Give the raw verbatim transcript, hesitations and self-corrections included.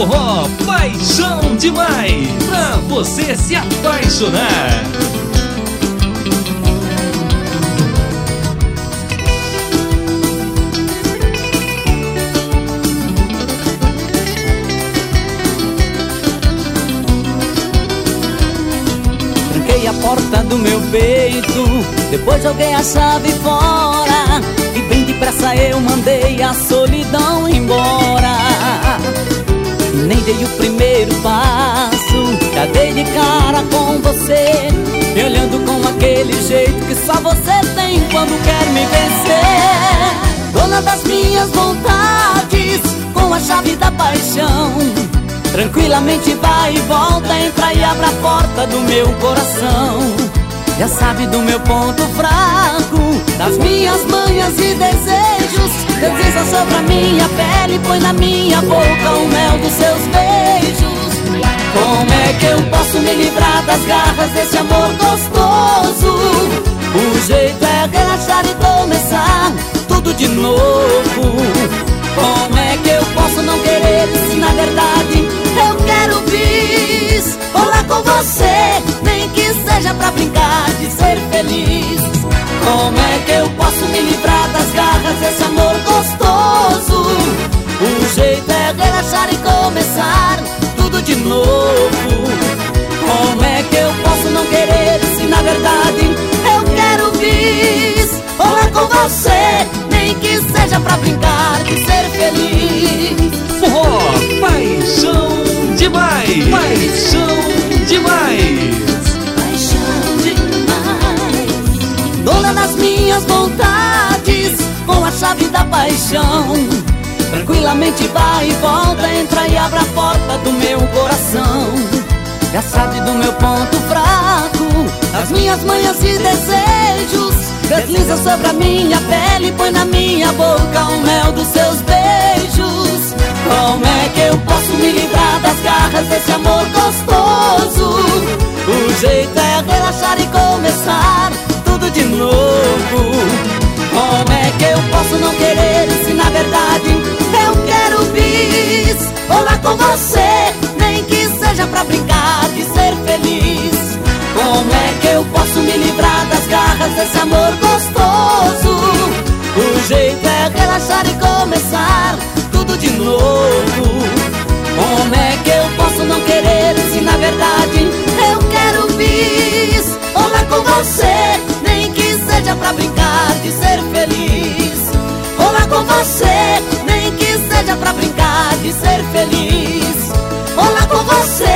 Forró, paixão demais, pra você se apaixonar. Tranquei a porta do meu peito, depois joguei a chave fora, e bem depressa eu mandei a solidão embora. Nem dei o primeiro passo, já dei de cara com você, me olhando com aquele jeito que só você tem quando quer me vencer. Dona das minhas vontades, com a chave da paixão, tranquilamente vai e volta, entra e abre a porta do meu coração. Já sabe do meu ponto fraco, das minhas manhas e desejos, desliza sobre a minha pele, põe na minha boca o mel dos seus beijos. Como é que eu posso me livrar das garras desse amor gostoso? O jeito é relaxar e começar tudo de novo. Como é que eu posso não querer se na verdade eu quero bis? Olá com você, nem que seja pra brincar de ser feliz. Como é que eu posso me livrar das garras desse amor gostoso? O jeito é relaxar e começar tudo de novo. Como é que eu posso não querer se na verdade eu quero bis? Olá com você, nem que seja pra brincar de ser feliz. Forró, paixão demais, paixão demais, paixão demais. Dona das minhas vontades, com a chave da paixão, tranquilamente vai e volta, entra e abre a porta do meu coração. Já sabe do meu ponto fraco, das minhas manhas e desejos, desliza sobre a minha pele, põe na minha boca o mel dos seus beijos. Como é que eu posso me livrar das garras desse amor gostoso? O jeito é relaxar e começar tudo de novo. Como é que eu posso não querer se na verdade eu quero bis? Olá com você, nem que seja pra brincar de ser feliz. Como é que eu posso me livrar das garras desse amor gostoso? O jeito é relaxar e começar tudo de novo. Como é que eu posso não querer se na verdade eu quero bis? Olá com você, nem que seja pra brincar de ser feliz. Olá com você, nem que seja pra brincar de ser feliz. Olá com você,